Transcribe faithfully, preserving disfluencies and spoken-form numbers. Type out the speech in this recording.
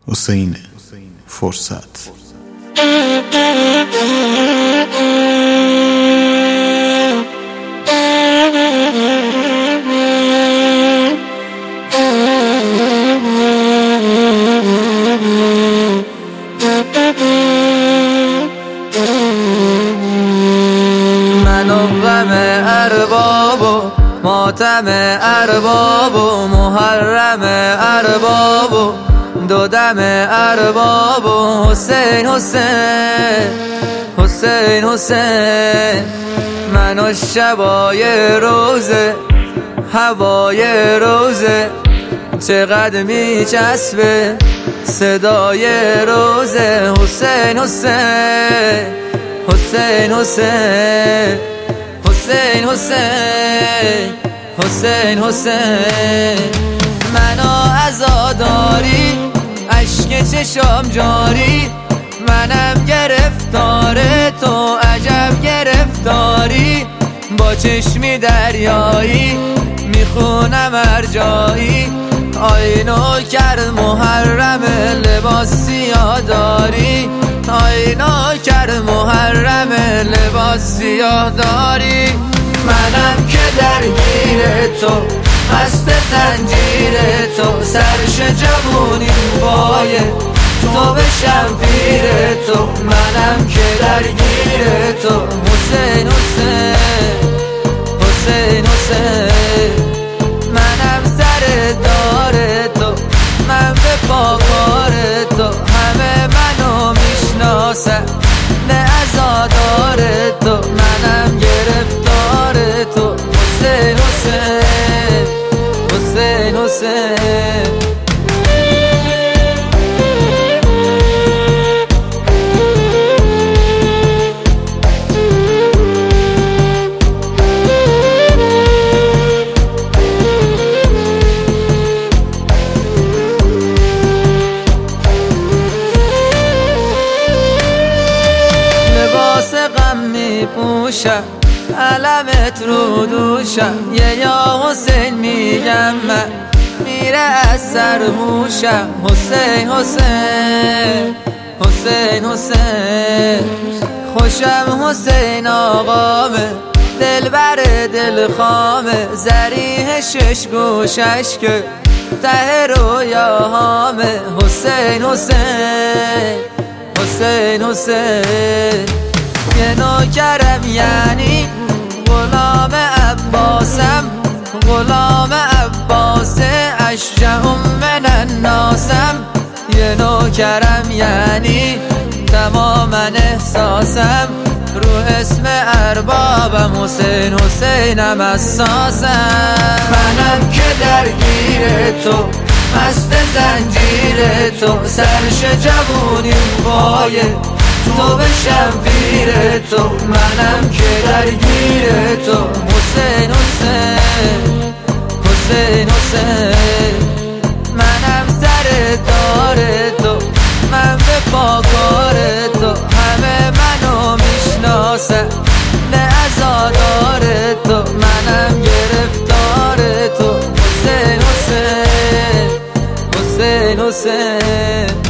حسین فرصت. من و غم ارباب و ماتم ارباب و محرم ارباب و دو دم ارباب و حسین حسین حسین حسین. من و شبای روزه هوای روزه چقدر می چسبه صدای روزه. حسین حسین حسین حسین حسین حسین حسین حسین. منو عزاداری اشک چشام جاری، منم گرفتار تو عجب گرفتاری. با چشمی دریایی میخونم هر جایی، آینو کرد محرم لباس سیاه داری، آینو کرد محرم لباس سیاه داری. منم که درگیر تو مست زنجیر تو، سرش جوونی بایه تو بشم پیر تو. منم که درگیر تو حسین حسین حسین حسین. منم سر دار تو من به پاکار تو، همه منو میشناسن نه عزادار تو. منم گرفتار تو حسین حسین حسین حسین. غم می پوشم علمت رو دوشم، یه یا حسین میگم من میره از سر موشم. حسین حسین حسین حسین. خوشم حسین آقامه دلبر دل خامه، زریح شش گوشش که ته رویاهامه. حسین حسین حسین حسین. یه نوکرم یعنی غلام عباسم، غلام عباس اشجع من الناسم. یه نوکرم یعنی تماما احساسم، رو اسم اربابم حسین حسینم اساسم. منم که درگیر تو مست زنجیر تو، سرش جوونی پایه تو بشم پیر تو. منم که درگیر تو حسین حسین حسین حسین. منم سر دار تو من به پاکار تو، همه منو میشناسن نه عزادار تو. منم گرفتار تو حسین حسین حسین حسین.